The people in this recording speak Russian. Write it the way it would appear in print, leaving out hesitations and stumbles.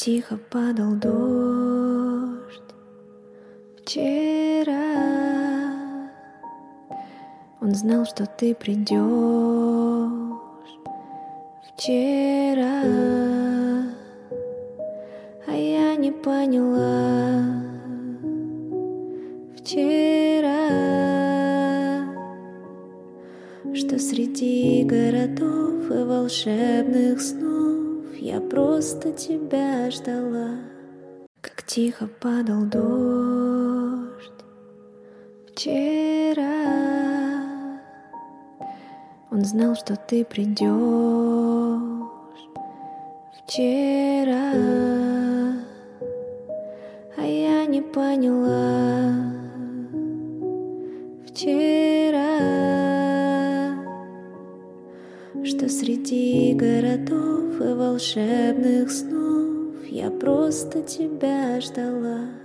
тихо падал дождь вчера. Он знал, что ты придешь вчера, а я не поняла вчера, что среди городов и волшебных снов я просто тебя ждала. Как тихо падал дождь вчера. Он знал, что ты придешь вчера, а я не поняла вчера, что среди городов и волшебных снов я просто тебя ждала.